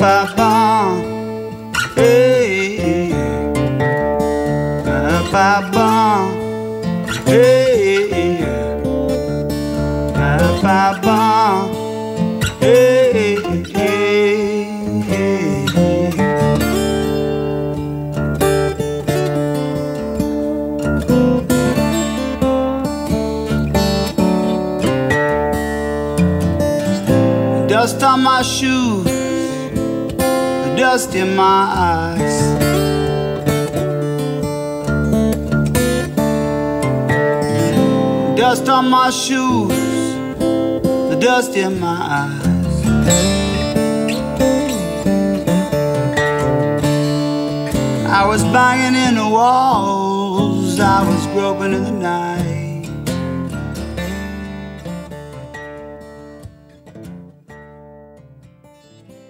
Ba-ba, hey, ba-ba, hey, ba-ba, hey, dust on my shoes, dust in my eyes. Dust on my shoes, the dust in my eyes. I was banging in the walls, I was groping in the night.